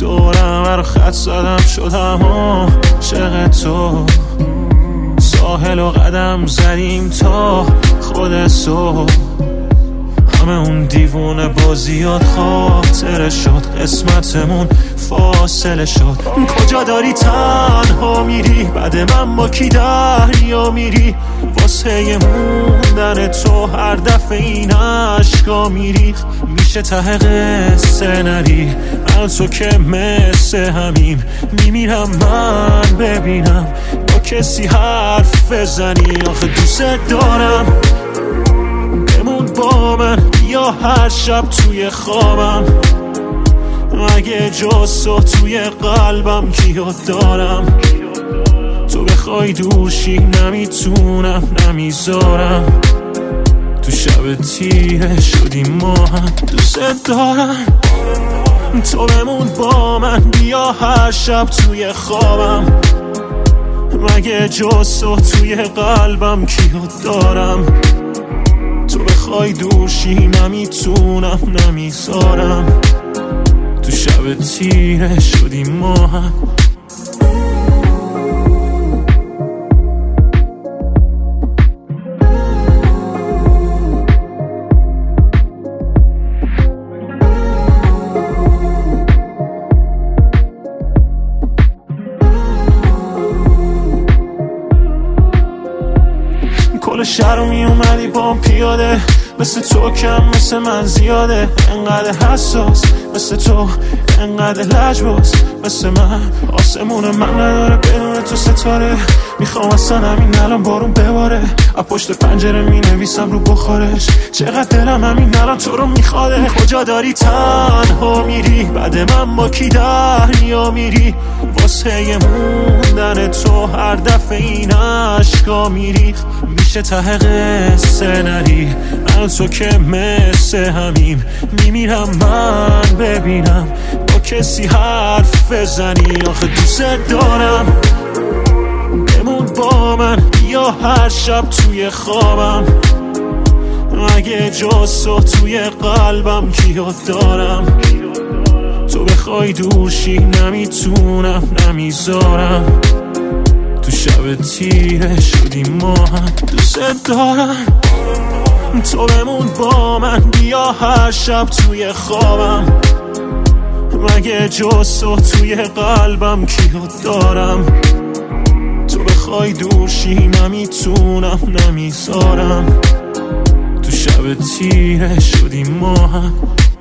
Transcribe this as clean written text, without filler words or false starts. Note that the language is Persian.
دورم رو خط زدم شدم عاشق تو، ساحل و قدم زدیم تا خود صبح، همه اون دیوونه بازیات خاطره شد، قسمتمون فاصله شد. کجا داری تنها میری؟ بعد من با کی دریا میری؟ واسه موندن تو هر دفعه این عشقا میریخ، میشه ته قصه نری؟ من تو که مثل همیم میمیرم من ببینم با کسی حرف بزنی. آخه دوست دارم بمون با من، یا هر شب توی خوابم، اگه جز تو توی قلبم کیو دارم؟ تو بخوای دورشی نمیتونم نمیذارم، تو شب تیره شدیم ما هم. دوست دارم تو بمون با من، بیا هر شب توی خوابم، مگه جز تو توی قلبم کیو دارم؟ تو بخوای دورشی نمیتونم نمیذارم، تو شب تیره شدیم ما هم. کل شهر رو می اومدی با پیاده، مثل تو کم مثل من زیاده، انقدر حساس مثل تو، انقدر لجباز مثل من. آسمون من نداره بدون تو ستاره، میخوام اصلا همین الان بارون بباره، از پشت پنجره می نویسم رو بخارش، چقدر دلم همین الان تو رو میخواده. کجا داری تنها میری؟ بعد من با کی دریا میری؟ واسه موندن تو هر دفعه این عشقا میریخ، میشه ته قصه نری؟ من تو که مثل همیم میمیرم من ببینم با کسی حرف بزنی. آخه دوست دارم بمون با من، یا هر شب توی خوابم، اگه جز تو توی قلبم کیو دارم؟ تو بخوای دورشی نمیتونم نمیذارم، تو شب تیره شدیم ما هم. دوست دارم تو بمون با من، بیا هر شب توی خوابم، مگه جز تو توی قلبم کیو دارم؟ تو بخوای دورشی نمیتونم نمیذارم، تو شب تیره شدیم ما هم.